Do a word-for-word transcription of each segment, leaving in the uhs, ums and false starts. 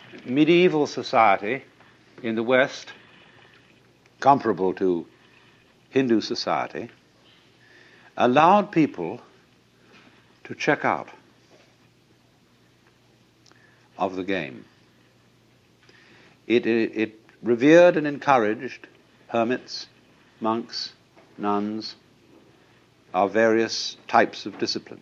medieval society in the West, comparable to Hindu society, allowed people to check out of the game. It, it, it revered and encouraged hermits, monks, nuns, of various types of discipline.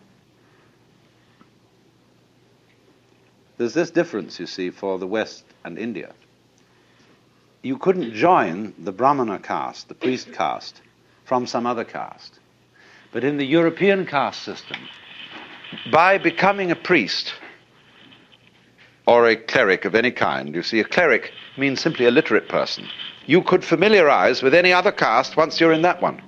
There's this difference, you see, for the West and India. You couldn't join the Brahmana caste, the priest caste, from some other caste. But in the European caste system, by becoming a priest or a cleric of any kind, you see, a cleric means simply a literate person, you could familiarize with any other caste once you're in that one.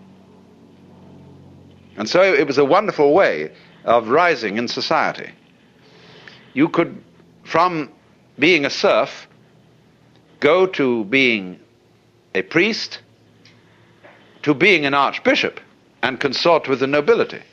And so it was a wonderful way of rising in society. You could, from being a serf, go to being a priest, to being an archbishop, and consort with the nobility.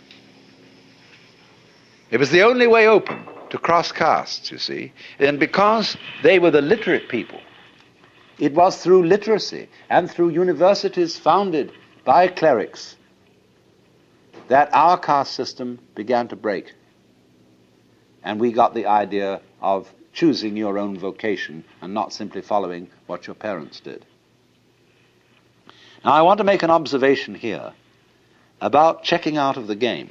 It was the only way open to cross castes, you see. And because they were the literate people, it was through literacy and through universities founded by clerics that our caste system began to break. And we got the idea of choosing your own vocation and not simply following what your parents did. Now, I want to make an observation here about checking out of the game.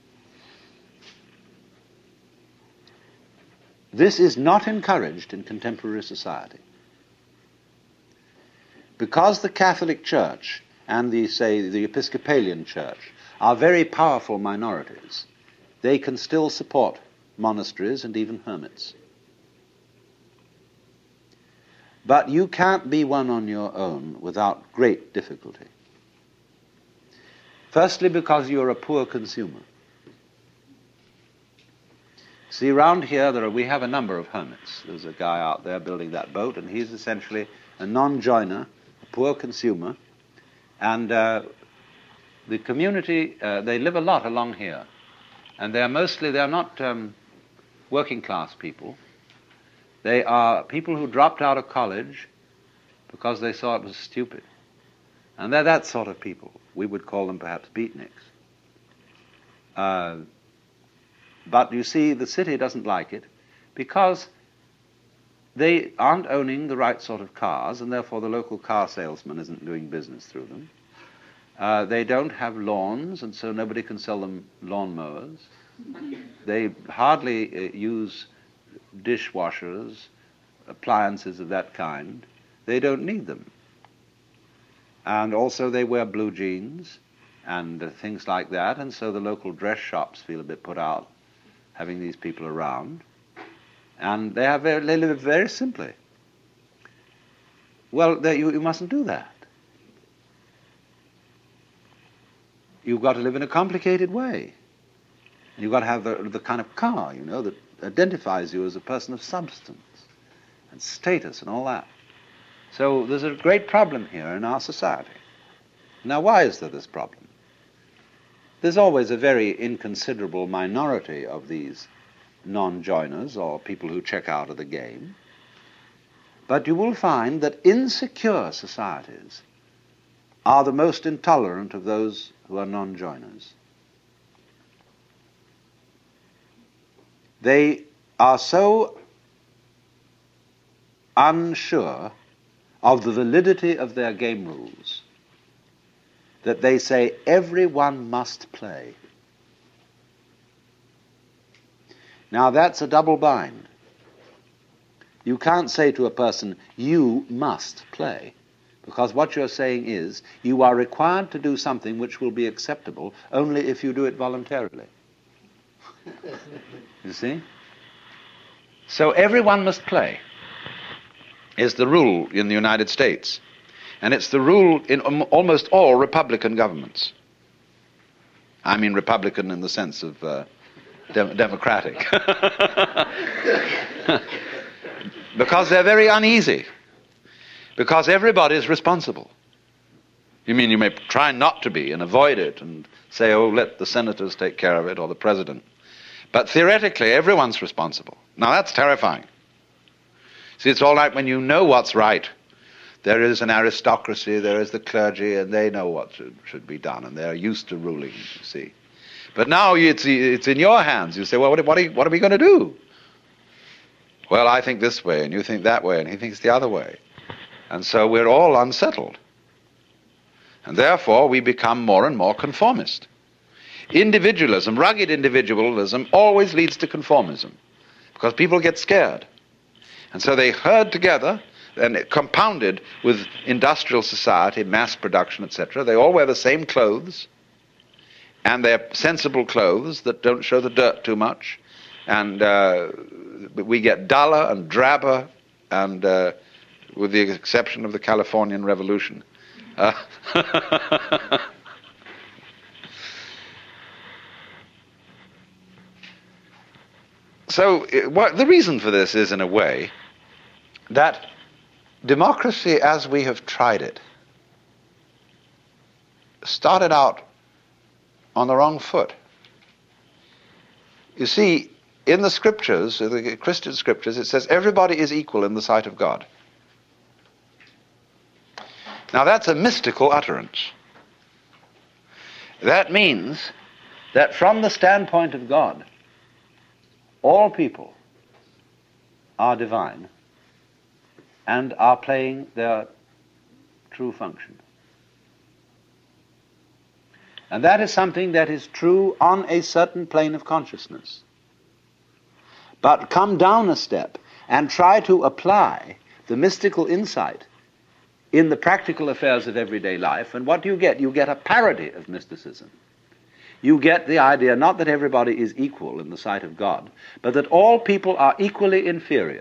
This is not encouraged in contemporary society. Because the Catholic Church and the, say, the Episcopalian Church are very powerful minorities, they can still support monasteries and even hermits. But you can't be one on your own without great difficulty. Firstly, because you're a poor consumer. See, around here there are, we have a number of hermits. There's a guy out there building that boat, and he's essentially a non-joiner, a poor consumer, and uh, the community, uh, they live a lot along here, and they're mostly, they're not um, working class people. They are people who dropped out of college because they saw it was stupid. And they're that sort of people. We would call them perhaps beatniks. Uh, but you see, the city doesn't like it because they aren't owning the right sort of cars, and therefore the local car salesman isn't doing business through them. Uh, they don't have lawns, and so nobody can sell them lawnmowers. They hardly uh, use dishwashers, appliances of that kind. They don't need them. And also they wear blue jeans and uh, things like that, and so the local dress shops feel a bit put out having these people around. And they, have very, they live very simply. Well, they, you, you mustn't do that. You've got to live in a complicated way. You've got to have the, the kind of car, you know, that identifies you as a person of substance and status and all that. So there's a great problem here in our society. Now, why is there this problem? There's always a very inconsiderable minority of these non-joiners or people who check out of the game. But you will find that insecure societies are the most intolerant of those who are non-joiners. They are so unsure of the validity of their game rules that they say everyone must play. Now that's a double bind. You can't say to a person, you must play, because what you're saying is you are required to do something which will be acceptable only if you do it voluntarily. You see? So everyone must play is the rule in the United States. And it's the rule in um, almost all Republican governments. I mean Republican in the sense of uh, de- democratic. Because they're very uneasy. Because everybody is responsible. You mean you may try not to be and avoid it and say, oh, let the senators take care of it or the president. But theoretically, everyone's responsible. Now, that's terrifying. See, it's all right when you know what's right. There is an aristocracy, there is the clergy, and they know what should, should be done, and they're used to ruling, you see. But now it's, it's in your hands. You say, well, what, what, are, you, what are we going to do? Well, I think this way, and you think that way, and he thinks the other way. And so we're all unsettled. And therefore, we become more and more conformist. Individualism, rugged individualism, always leads to conformism, because people get scared. And so they herd together, and it compounded with industrial society, mass production, et cetera. They all wear the same clothes, and they're sensible clothes that don't show the dirt too much. And uh, we get duller and drabber, and uh, with the exception of the Californian Revolution. Uh, so it, what, the reason for this is, in a way, that democracy as we have tried it started out on the wrong foot. You see, in the scriptures, the Christian scriptures, it says everybody is equal in the sight of God. Now that's a mystical utterance. That means that from the standpoint of God, all people are divine and are playing their true function. And that is something that is true on a certain plane of consciousness. But come down a step and try to apply the mystical insight in the practical affairs of everyday life, and what do you get? You get a parody of mysticism. You get the idea not that everybody is equal in the sight of God, but that all people are equally inferior.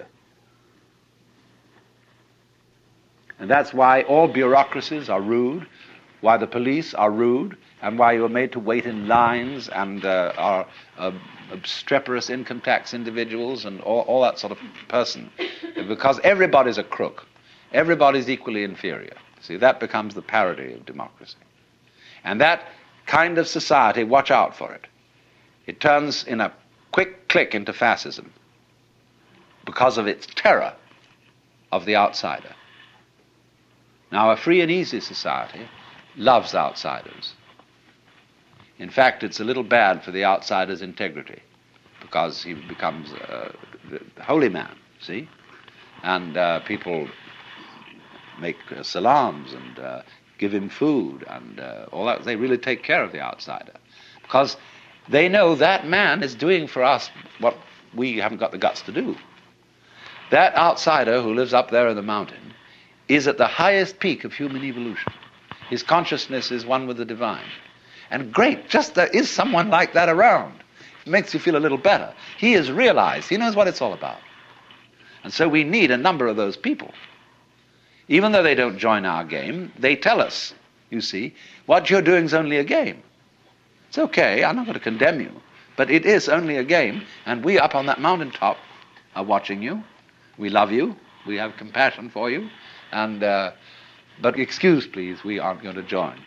And that's why all bureaucracies are rude, why the police are rude, and why you are made to wait in lines and uh, are uh, obstreperous income tax individuals and all, all that sort of person. Because everybody's a crook. Everybody's equally inferior. See, that becomes the parody of democracy. And that kind of society, watch out for it. It turns in a quick click into fascism because of its terror of the outsider. Now, a free and easy society loves outsiders. In fact, it's a little bad for the outsider's integrity, because he becomes uh, the holy man, see? And uh, people make uh, salams and uh, give him food and uh, all that. They really take care of the outsider, because they know that man is doing for us what we haven't got the guts to do. That outsider who lives up there in the mountain is at the highest peak of human evolution. His consciousness is one with the divine. And great, just there is someone like that around. It makes you feel a little better. He has realized, he knows what it's all about. And so we need a number of those people. Even though they don't join our game, they tell us, you see, what you're doing is only a game. It's okay, I'm not going to condemn you, but it is only a game, and we up on that mountaintop are watching you. We love you, we have compassion for you, and uh, but excuse, please, we aren't going to join.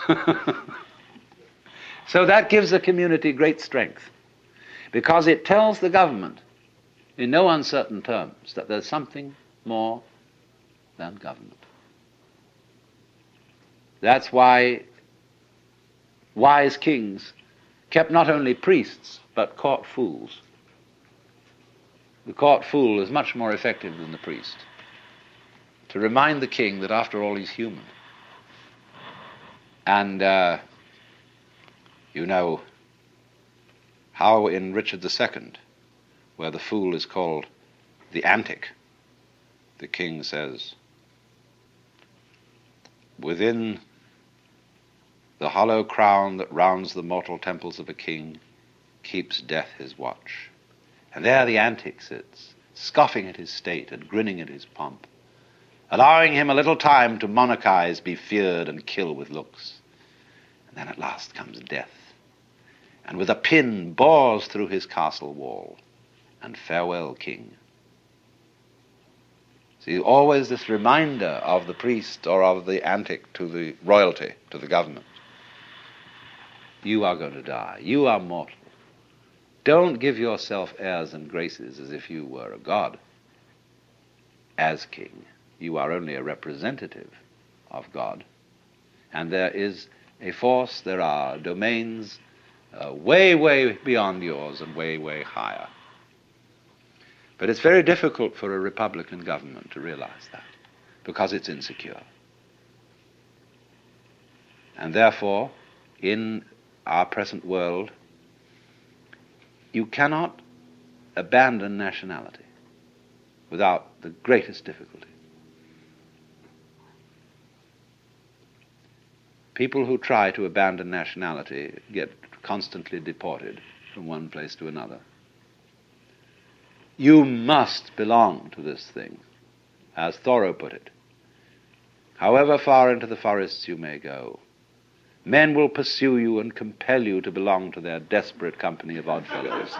So that gives the community great strength, because it tells the government in no uncertain terms that there's something more than government. That's why wise kings kept not only priests, but court fools. The court fool is much more effective than the priest, to remind the king that after all he's human. And uh, you know how in Richard the Second, where the fool is called the antic, the king says, within the hollow crown that rounds the mortal temples of a king keeps death his watch. And there the antic sits, scoffing at his state and grinning at his pomp, allowing him a little time to monarchize, be feared, and kill with looks. And then at last comes death, and with a pin bores through his castle wall, and farewell, king. See, always this reminder of the priest or of the antic to the royalty, to the government. You are going to die. You are mortal. Don't give yourself airs and graces as if you were a god. as king. You are only a representative of God. And there is a force, there are domains uh, way, way beyond yours and way, way higher. But it's very difficult for a Republican government to realize that, because it's insecure. And therefore, in our present world, you cannot abandon nationality without the greatest difficulty. People who try to abandon nationality get constantly deported from one place to another. You must belong to this thing, as Thoreau put it. However far into the forests you may go, men will pursue you and compel you to belong to their desperate company of oddfellows.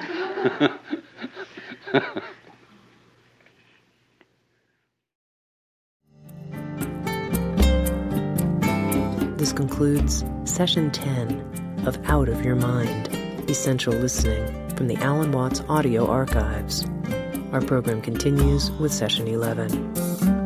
This concludes Session ten of Out of Your Mind, Essential Listening from the Alan Watts Audio Archives. Our program continues with Session eleven.